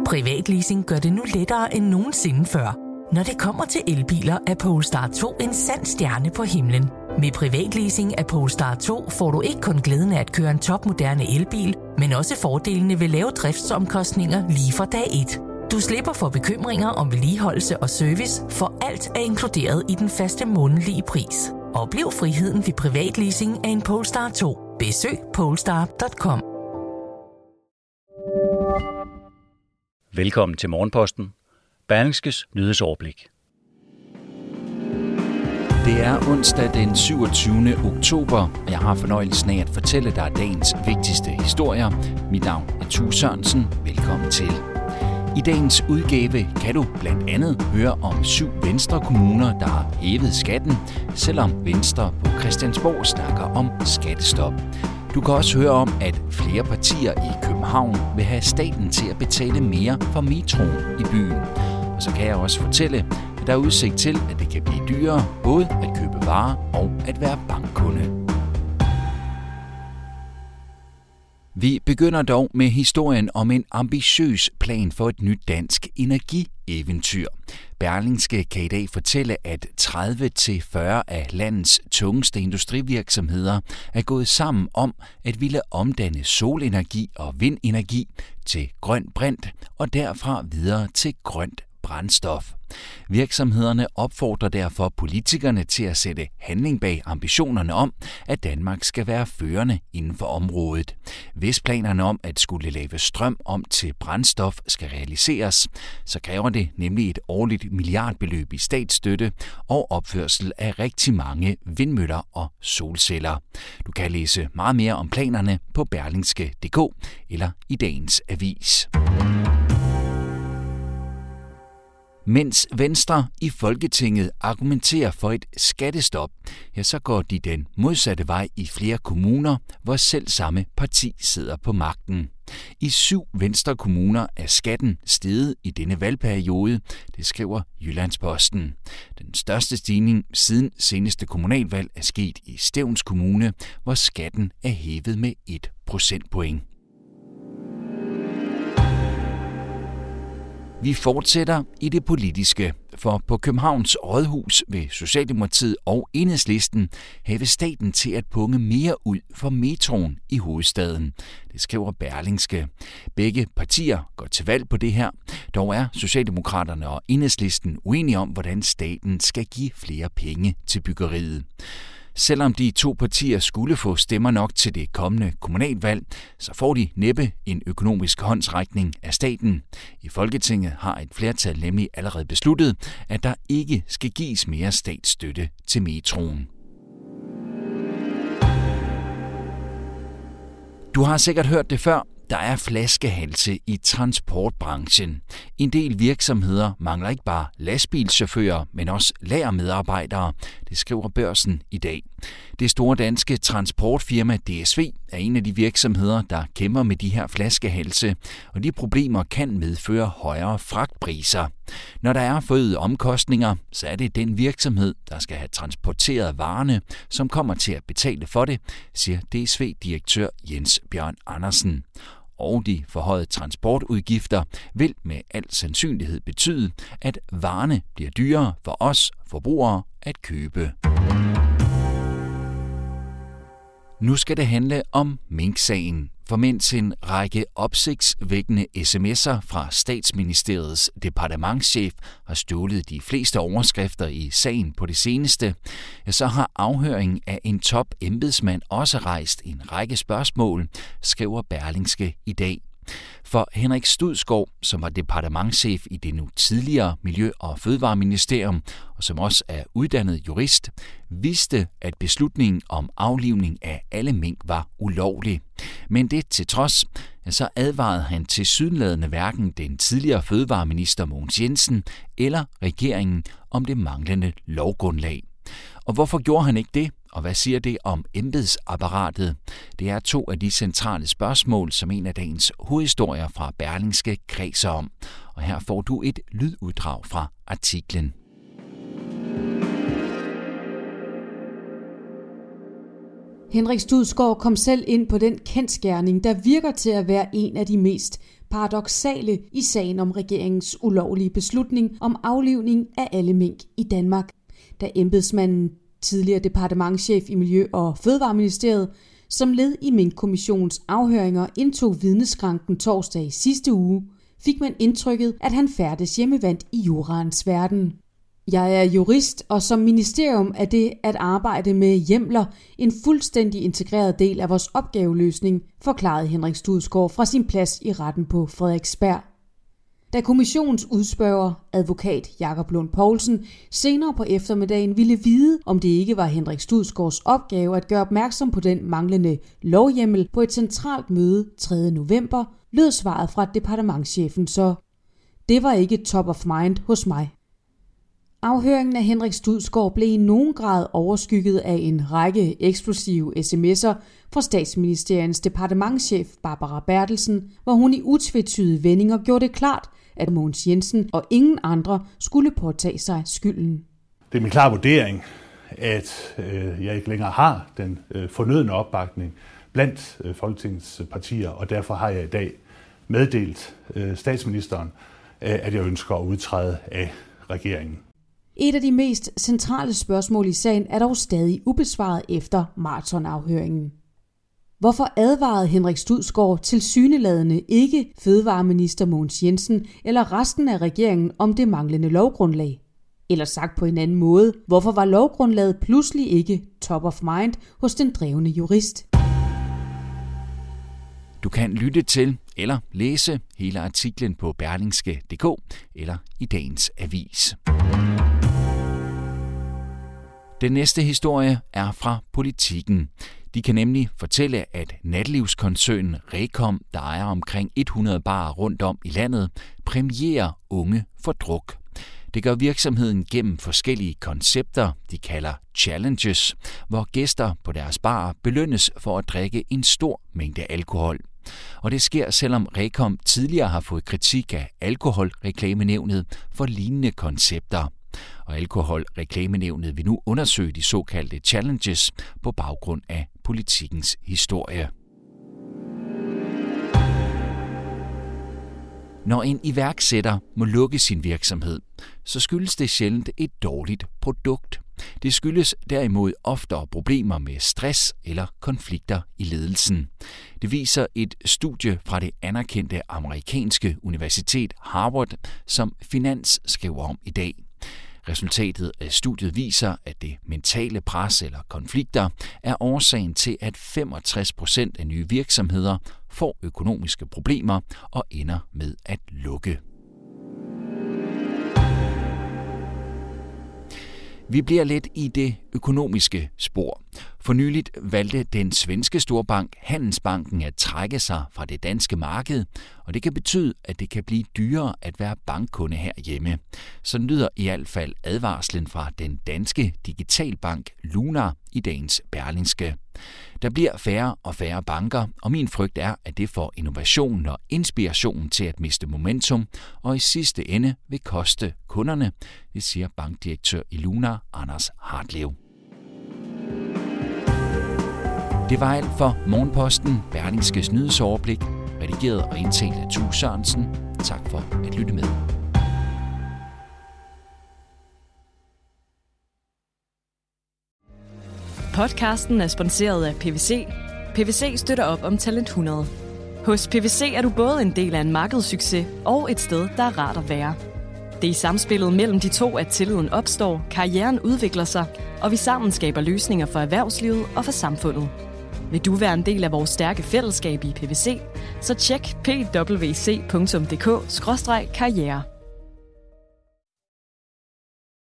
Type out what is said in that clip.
Privatleasing gør det nu lettere end nogensinde før. Når det kommer til elbiler, er Polestar 2 en sand stjerne på himlen. Med privatleasing af Polestar 2 får du ikke kun glæden af at køre en topmoderne elbil, men også fordelene ved lave driftsomkostninger lige fra dag 1. Du slipper for bekymringer om vedligeholdelse og service, for alt er inkluderet i den faste månedlige pris. Oplev friheden ved privatleasing af en Polestar 2. Besøg polestar.com. Velkommen til Morgenposten. Berlingskes nyhedsoverblik. Det er onsdag den 27. oktober, og jeg har fornøjelsen af at fortælle dig dagens vigtigste historier. Mit navn er Tue Sørensen. Velkommen til. I dagens udgave kan du blandt andet høre om 7 Venstre-kommuner, der har hævet skatten, selvom Venstre på Christiansborg snakker om skattestop. Du kan også høre om, at flere partier i København vil have staten til at betale mere for metroen i byen. Og så kan jeg også fortælle, at der er udsigt til, at det kan blive dyrere både at købe varer og at være bankkunde. Vi begynder dog med historien om en ambitiøs plan for et nyt dansk energieventyr. Berlingske kan i dag fortælle, at 30-40 af landets tungeste industrivirksomheder er gået sammen om at ville omdanne solenergi og vindenergi til grøn brint og derfra videre til grønt brændstof. Virksomhederne opfordrer derfor politikerne til at sætte handling bag ambitionerne om, at Danmark skal være førende inden for området. Hvis planerne om at skulle lave strøm om til brændstof skal realiseres, så kræver det nemlig et årligt milliardbeløb i statsstøtte og opførsel af rigtig mange vindmøller og solceller. Du kan læse meget mere om planerne på berlingske.dk eller i dagens avis. Mens Venstre i Folketinget argumenterer for et skattestop, ja, så går de den modsatte vej i flere kommuner, hvor selv samme parti sidder på magten. I 7 Venstre-kommuner er skatten steget i denne valgperiode, det skriver Jyllands-Posten. Den største stigning siden seneste kommunalvalg er sket i Stevns Kommune, hvor skatten er hævet med 1 procentpoint. Vi fortsætter i det politiske, for på Københavns Rådhus vil Socialdemokratiet og Enhedslisten have staten til at punge mere ud for metroen i hovedstaden. Det skriver Berlingske. Begge partier går til valg på det her. Dog er Socialdemokraterne og Enhedslisten uenige om, hvordan staten skal give flere penge til byggeriet. Selvom de 2 partier skulle få stemmer nok til det kommende kommunalvalg, så får de næppe en økonomisk håndsrækning af staten. I Folketinget har et flertal nemlig allerede besluttet, at der ikke skal gives mere statsstøtte til metroen. Du har sikkert hørt det før. Der er flaskehalse i transportbranchen. En del virksomheder mangler ikke bare lastbilchauffører, men også lagermedarbejdere. Det skriver Børsen i dag. Det store danske transportfirma DSV er en af de virksomheder, der kæmper med de her flaskehalse, og de problemer kan medføre højere fragtpriser. Når der er forøgede omkostninger, så er det den virksomhed, der skal have transporteret varerne, som kommer til at betale for det, siger DSV-direktør Jens Bjørn Andersen. Og de forhøjede transportudgifter vil med al sandsynlighed betyde, at varerne bliver dyrere for os forbrugere at købe. Nu skal det handle om minksagen. For mens en række opsigtsvækkende sms'er fra Statsministeriets departementschef har stjålet de fleste overskrifter i sagen på det seneste, så har afhøringen af en top embedsmand også rejst en række spørgsmål, skriver Berlingske i dag. For Henrik Studskov, som var departementschef i det nu tidligere Miljø- og Fødevareministerium, og som også er uddannet jurist, vidste, at beslutningen om aflivning af alle mink var ulovlig. Men det til trods, så advarede han tilsyneladende hverken den tidligere fødevareminister Mogens Jensen eller regeringen om det manglende lovgrundlag. Og hvorfor gjorde han ikke det? Og hvad siger det om embedsapparatet? Det er 2 af de centrale spørgsmål, som en af dagens hovedhistorier fra Berlingske kredser om. Og her får du et lyduddrag fra artiklen. Henrik Studskov kom selv ind på den kendsgerning, der virker til at være en af de mest paradoksale i sagen om regeringens ulovlige beslutning om aflivning af alle mink i Danmark. Da embedsmanden, tidligere departementschef i Miljø- og Fødevareministeriet, som led i Minkkommissionens afhøringer indtog vidneskranken torsdag i sidste uge, fik man indtrykket, at han færdes hjemmevandt i juraens verden. Jeg er jurist, og som ministerium er det at arbejde med hjemler en fuldstændig integreret del af vores opgaveløsning, forklarede Henrik Studsgaard fra sin plads i retten på Frederiksberg. Da kommissionens udspørger, advokat Jakob Lund Poulsen, senere på eftermiddagen ville vide, om det ikke var Henrik Studsgaards opgave at gøre opmærksom på den manglende lovhjemmel på et centralt møde 3. november, lød svaret fra departementschefen så: "Det var ikke top of mind hos mig." Afhøringen af Henrik Studsgaard blev i nogen grad overskygget af en række eksplosive sms'er fra Statsministeriets departementschef Barbara Bertelsen, hvor hun i utvetydige vendinger gjorde det klart, at Mogens Jensen og ingen andre skulle påtage sig skylden. Det er min klare vurdering, at jeg ikke længere har den fornødne opbakning blandt Folketingets partier, og derfor har jeg i dag meddelt statsministeren, at jeg ønsker at udtræde af regeringen. Et af de mest centrale spørgsmål i sagen er dog stadig ubesvaret efter maratonafhøringen. Hvorfor advarede Henrik Studsgaard tilsyneladende ikke fødevareminister Mogens Jensen eller resten af regeringen om det manglende lovgrundlag? Eller sagt på en anden måde, hvorfor var lovgrundlaget pludselig ikke top of mind hos den drevne jurist? Du kan lytte til eller læse hele artiklen på Berlingske.dk eller i dagens avis. Den næste historie er fra Politiken. De kan nemlig fortælle, at nattelivskoncernen Recom, der ejer omkring 100 barer rundt om i landet, præmierer unge for druk. Det gør virksomheden gennem forskellige koncepter, de kalder challenges, hvor gæster på deres bar belønnes for at drikke en stor mængde alkohol. Og det sker, selvom Recom tidligere har fået kritik af Alkoholreklamenævnet for lignende koncepter. Og Alkoholreklamenævnet vil nu undersøge de såkaldte challenges på baggrund af Politikens historie. Når en iværksætter må lukke sin virksomhed, så skyldes det sjældent et dårligt produkt. Det skyldes derimod oftere problemer med stress eller konflikter i ledelsen. Det viser et studie fra det anerkendte amerikanske universitet Harvard, som Finans skriver om i dag. Resultatet af studiet viser, at det mentale pres eller konflikter er årsagen til, at 65% af nye virksomheder får økonomiske problemer og ender med at lukke. Vi bliver lidt i det økonomiske spor. For nyligt valgte den svenske storbank Handelsbanken at trække sig fra det danske marked, og det kan betyde, at det kan blive dyrere at være bankkunde herhjemme. Så lyder i hvert fald advarslen fra den danske digitalbank Lunar i dagens Berlingske. Der bliver færre og færre banker, og min frygt er, at det får innovationen og inspirationen til at miste momentum, og i sidste ende vil koste kunderne, det siger bankdirektør i Lunar, Anders Hartlev. Det var alt for Morgenposten, Berlingskes nyhedsoverblik, redigeret og indtalt af Tue Sørensen. Tak for at lytte med. Podcasten er sponsoreret af PwC. PwC støtter op om Talent 100. Hos PwC er du både en del af en markedssucces og et sted, der er rart at være. Det er i samspillet mellem de to, at tilliden opstår, karrieren udvikler sig, og vi sammen skaber løsninger for erhvervslivet og for samfundet. Vil du være en del af vores stærke fællesskab i PwC, så tjek pwc.dk/karriere.